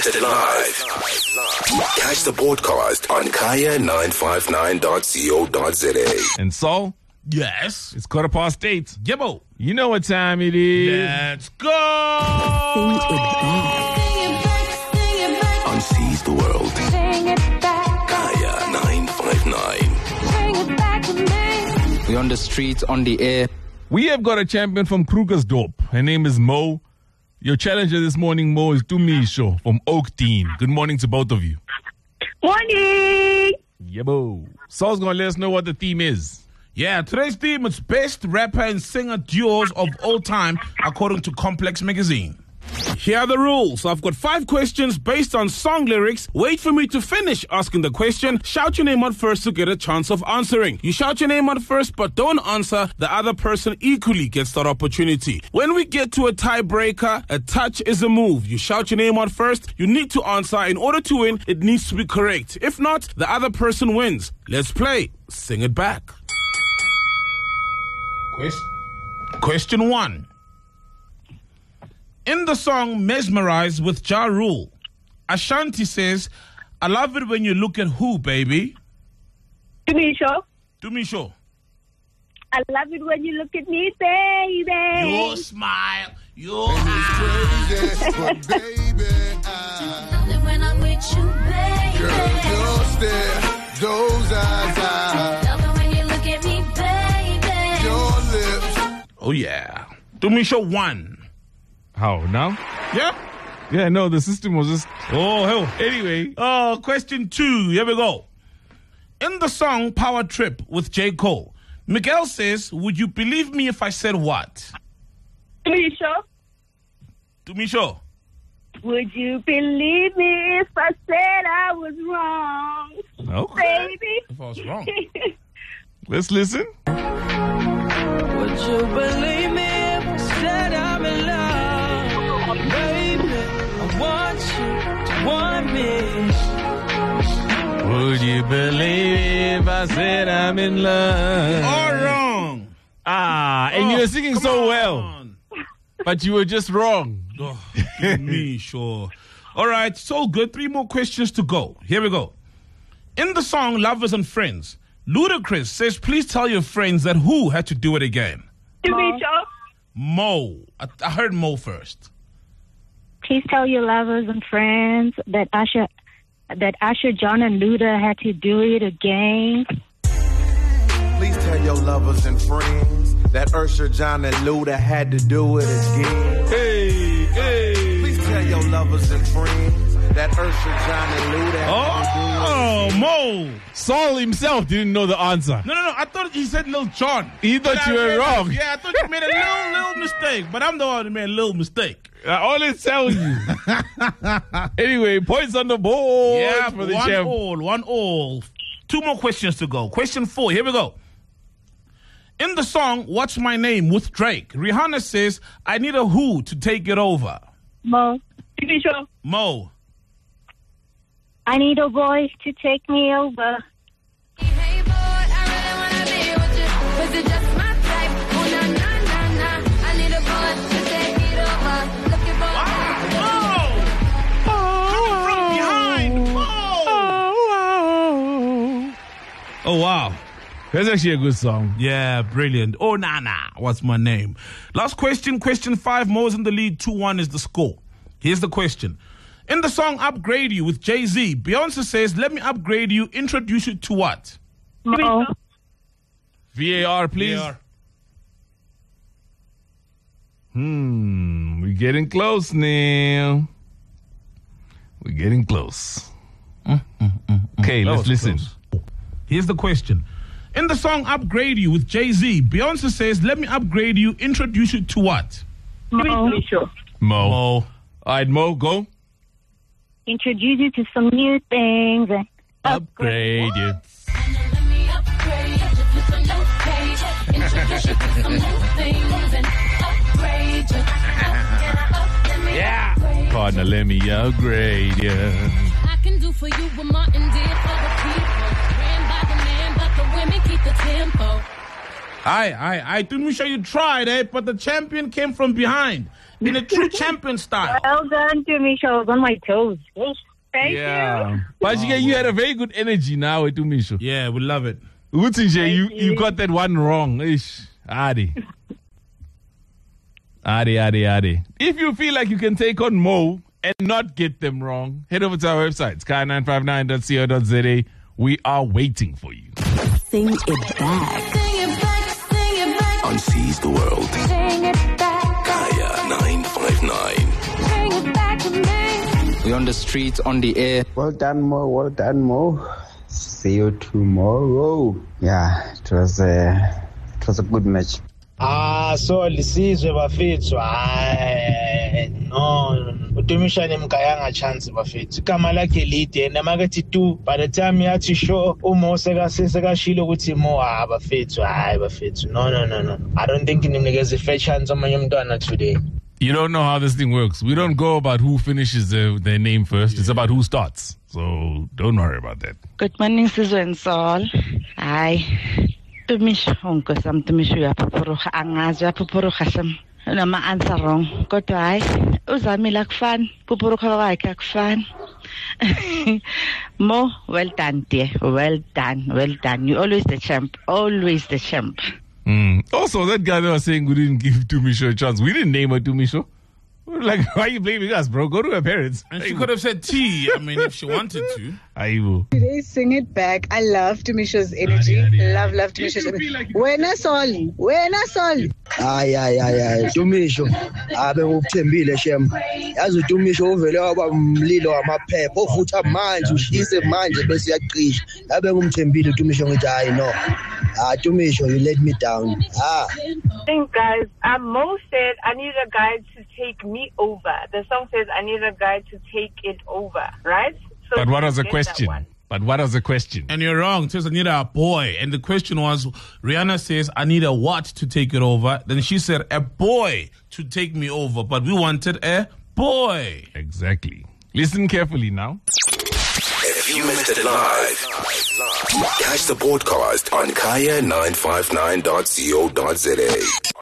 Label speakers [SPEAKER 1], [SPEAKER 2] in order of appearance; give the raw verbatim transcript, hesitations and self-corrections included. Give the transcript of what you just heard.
[SPEAKER 1] broadcasted live. Catch the podcast on kaya nine five nine dot co dot za.
[SPEAKER 2] And so,
[SPEAKER 3] yes,
[SPEAKER 2] it's quarter past eight.
[SPEAKER 3] Gibbo.
[SPEAKER 2] You know what time it is.
[SPEAKER 3] Let's go.
[SPEAKER 1] On Seize the World. Kaya nine five nine.
[SPEAKER 4] We're on the streets, on the air.
[SPEAKER 2] We have got a champion from Krugersdorp. Her name is Mo. Your challenger this morning, Mo, is Tumisho from Oakdene. Good morning to both of you.
[SPEAKER 5] Morning.
[SPEAKER 2] Yebo. Saul's going to let us know what the theme is.
[SPEAKER 3] Yeah, today's theme is best rapper and singer duos of all time, according to Complex Magazine. Here are the rules. I've got five questions based on song lyrics. Wait for me to finish asking the question. Shout your name out first to get a chance of answering. You shout your name out first, but don't answer. The other person equally gets that opportunity. When we get to a tiebreaker, a touch is a move. You shout your name out first. You need to answer. In order to win, it needs to be correct. If not, the other person wins. Let's play. Sing it back. Quest- question one. In the song Mesmerize with Ja Rule, Ashanti says, I love it when you look at who, baby?
[SPEAKER 5] Tumisho.
[SPEAKER 3] Tumisho.
[SPEAKER 5] I love it when you look at me, baby.
[SPEAKER 3] Your smile, your eyes.
[SPEAKER 6] But baby, I
[SPEAKER 7] love it when I'm with you, baby.
[SPEAKER 6] Girl, your stare, those eyes, I
[SPEAKER 7] love it when you look at me, baby.
[SPEAKER 6] Your lips.
[SPEAKER 3] Oh, yeah. Tumisho won.
[SPEAKER 2] How, now?
[SPEAKER 3] Yeah.
[SPEAKER 2] Yeah, no, the system was just...
[SPEAKER 3] Oh, hell.
[SPEAKER 2] Anyway.
[SPEAKER 3] Uh, question two. Here we go. In the song Power Trip with J. Cole, Miguel says, would you believe me if I said what?
[SPEAKER 5] Tumisho.
[SPEAKER 3] Tumisho.
[SPEAKER 5] Would you believe me if I said I was wrong?
[SPEAKER 2] Okay.
[SPEAKER 5] Baby.
[SPEAKER 3] If I was wrong.
[SPEAKER 2] Let's listen.
[SPEAKER 8] Would you believe me if I said I'm in love? Baby, I want you to want me.
[SPEAKER 2] Would you believe if I said I'm in love?
[SPEAKER 3] All wrong.
[SPEAKER 2] Ah, and
[SPEAKER 3] Oh,
[SPEAKER 2] you were singing so
[SPEAKER 3] on.
[SPEAKER 2] well. But you were just wrong.
[SPEAKER 3] Oh, give me sure. All right, so good. Three more questions to go. Here we go. In the song Lovers and Friends, Ludacris says, please tell your friends that who had to do it again?
[SPEAKER 5] Tumisho.
[SPEAKER 3] Mo. I, I heard Mo first.
[SPEAKER 9] Please tell your lovers and friends that Usher, that Usher, John, and Luda had to do it again.
[SPEAKER 6] Please tell your lovers and friends that Usher, John, and Luda had to do it again.
[SPEAKER 2] Hey, hey.
[SPEAKER 6] Please tell your lovers and friends that Usher, John, and Luda had
[SPEAKER 3] Oh,
[SPEAKER 6] to do it again.
[SPEAKER 3] Mo.
[SPEAKER 2] Saul himself didn't know the answer.
[SPEAKER 3] No, no, no. I thought he said Lil Jon.
[SPEAKER 2] He thought
[SPEAKER 3] But
[SPEAKER 2] you
[SPEAKER 3] I
[SPEAKER 2] were
[SPEAKER 3] realized-
[SPEAKER 2] wrong.
[SPEAKER 3] Yeah, I thought you made a little, little mistake. But I'm the one who made a little mistake.
[SPEAKER 2] I always tell you. Anyway, points on the board
[SPEAKER 3] Yeah,
[SPEAKER 2] for the
[SPEAKER 3] one
[SPEAKER 2] champ.
[SPEAKER 3] all, one all. Two more questions to go. Question four, here we go. In the song What's My Name with Drake, Rihanna says, I need a who to take it over.
[SPEAKER 9] Mo,
[SPEAKER 5] Tumisho.
[SPEAKER 3] Mo.
[SPEAKER 9] I need a voice to take me over.
[SPEAKER 7] Hey boy, I really wanna be with you. Cause you're just my type. Oh, na, na, na, na. I need a boy to take it over. Looking for
[SPEAKER 3] Mo! Coming from behind. Mo! Oh, wow.
[SPEAKER 2] That's actually a good song.
[SPEAKER 3] Yeah, brilliant. Oh, nah, nah. What's my name? Last question, question five. Mo's in the lead. two one is the score. Here's the question. In the song Upgrade You with Jay-Z, Beyonce says, let me upgrade you, introduce you to what?
[SPEAKER 9] Mo,
[SPEAKER 2] V A R, please.
[SPEAKER 3] V A R.
[SPEAKER 2] Hmm, we're getting close now. We're getting close. Okay,
[SPEAKER 3] That
[SPEAKER 2] let's
[SPEAKER 3] was
[SPEAKER 2] listen.
[SPEAKER 3] close. Here's the question. In the song Upgrade You with Jay-Z, Beyonce says, let me upgrade you, introduce you to what?
[SPEAKER 9] Mo,
[SPEAKER 5] Tumisho.
[SPEAKER 2] Mo. All right, Mo, go.
[SPEAKER 9] introduce you to some new things and
[SPEAKER 2] Upgrade you.
[SPEAKER 7] let me upgrade you to some new page. Introduce you to some new things and upgrade you. Up, up, let me
[SPEAKER 2] Yeah.
[SPEAKER 7] upgrade you.
[SPEAKER 2] Partner, let me upgrade you.
[SPEAKER 7] I can do for you what Martin did for the people. Ran by the man, but the women keep the tempo.
[SPEAKER 3] Aye, aye, aye. Didn't we show you tried, eh? But the champion came from behind. in a true champion style.
[SPEAKER 9] Well done, Tumisho. I was on my toes. Yes. Thank
[SPEAKER 2] Yeah.
[SPEAKER 9] you.
[SPEAKER 2] But you, you had a very good energy now, Tumisho.
[SPEAKER 3] Yeah, we love it.
[SPEAKER 2] Utsinje, you,
[SPEAKER 9] Thank
[SPEAKER 2] you
[SPEAKER 9] you.
[SPEAKER 2] got that one wrong. Ish. Adi. Adi, Adi, Adi. If you feel like you can take on Mo and not get them wrong, head over to our website, sky nine five nine dot co dot z a. We are waiting for you.
[SPEAKER 4] Sing it back.
[SPEAKER 7] Sing it back, sing it back,
[SPEAKER 1] On Seize the World.
[SPEAKER 7] sing it back,
[SPEAKER 1] Kaya nine five nine.
[SPEAKER 7] bring it back to me.
[SPEAKER 10] We're on the streets, on the air.
[SPEAKER 11] Well done, Mo. Well done, Mo. See you tomorrow. Yeah, it was a, it was a good match.
[SPEAKER 12] Ah, so lisizwe bafethu hayi no uTumisho nimgayanga chance bafethu igama lakhe lide namakethi tu by the time yathi show uMo seka sekashilo ukuthi Mo ha bafethu hayi bafethu no no no no I don't think nimnikeze fair chance omunye umntwana today.
[SPEAKER 2] You don't know how this thing works. We don't go about who finishes their, their name first. It's about who starts. So don't worry about that.
[SPEAKER 13] Good morning, Sizwe and Sol. Hi. Tumisho, unko sam tumisho ya pupuruha angazi ya pupuruha sam. Nama answer wrong. Kodwa hayi uzamile akufani. Pupuruha wakhe akufani. Mo, well done, dear. Well done. Well done. You always the champ. Always the champ.
[SPEAKER 2] Mm. Also, that guy that was saying we didn't give Tumisho a chance. We didn't name her Tumisho. We were like, why are you blaming us, bro? Go to her parents.
[SPEAKER 3] And she could have said T, I mean, if she wanted to.
[SPEAKER 2] Aibu.
[SPEAKER 14] Today, sing it back. I love Tumisho's energy.
[SPEAKER 2] Adi, adi,
[SPEAKER 14] Love,
[SPEAKER 2] adi.
[SPEAKER 14] love Tumisho's energy. Wena Sol. Wena Sol.
[SPEAKER 11] Ay, ay, ay, ay. Tumisho. Abe ukuthembile shem. Yazi uTumisho uvele waba umlilo wamaphepha. Ofutha manje, ushise manje bese uyaqisha. Abe ngumthembile uTumisho ngithi hayi no. Ah, Tumisho, you let me down. Ah.
[SPEAKER 5] I think, guys, um, Mo said, I need a guy to take me over. The song says, I need a guy to take it over, right? So
[SPEAKER 2] But what was the
[SPEAKER 5] get that
[SPEAKER 2] question?
[SPEAKER 5] one.
[SPEAKER 2] But what was the question?
[SPEAKER 3] And you're wrong. It says, I need a boy. And the question was, Rihanna says, I need a what to take it over? Then she said, a boy to take me over. But we wanted a boy.
[SPEAKER 2] Exactly. Listen carefully now.
[SPEAKER 1] If you missed it live, catch the podcast on kaya nine five nine dot co dot z a.